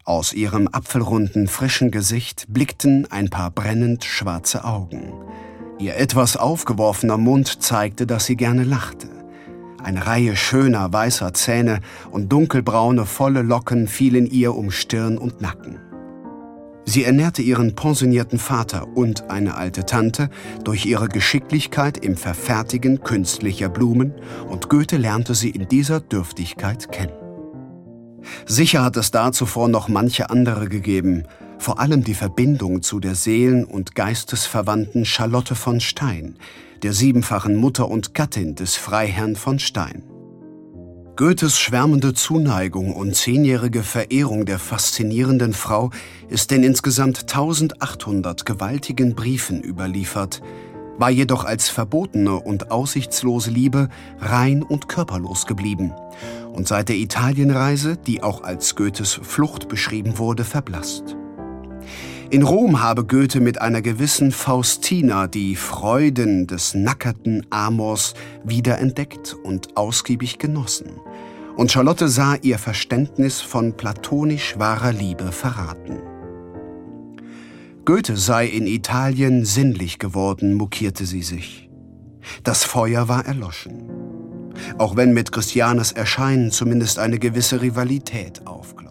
Aus ihrem apfelrunden, frischen Gesicht blickten ein paar brennend schwarze Augen. Ihr etwas aufgeworfener Mund zeigte, dass sie gerne lachte. Eine Reihe schöner, weißer Zähne und dunkelbraune, volle Locken fielen ihr um Stirn und Nacken. Sie ernährte ihren pensionierten Vater und eine alte Tante durch ihre Geschicklichkeit im Verfertigen künstlicher Blumen, und Goethe lernte sie in dieser Dürftigkeit kennen. Sicher hat es da zuvor noch manche andere gegeben, vor allem die Verbindung zu der seelen- und geistesverwandten Charlotte von Stein, der siebenfachen Mutter und Gattin des Freiherrn von Stein. Goethes schwärmende Zuneigung und 10-jährige Verehrung der faszinierenden Frau ist in insgesamt 1800 gewaltigen Briefen überliefert, war jedoch als verbotene und aussichtslose Liebe rein und körperlos geblieben und seit der Italienreise, die auch als Goethes Flucht beschrieben wurde, verblasst. In Rom habe Goethe mit einer gewissen Faustina die Freuden des nackerten Amors wiederentdeckt und ausgiebig genossen. Und Charlotte sah ihr Verständnis von platonisch wahrer Liebe verraten. Goethe sei in Italien sinnlich geworden, mokierte sie sich. Das Feuer war erloschen. Auch wenn mit Christianes Erscheinen zumindest eine gewisse Rivalität aufglühte.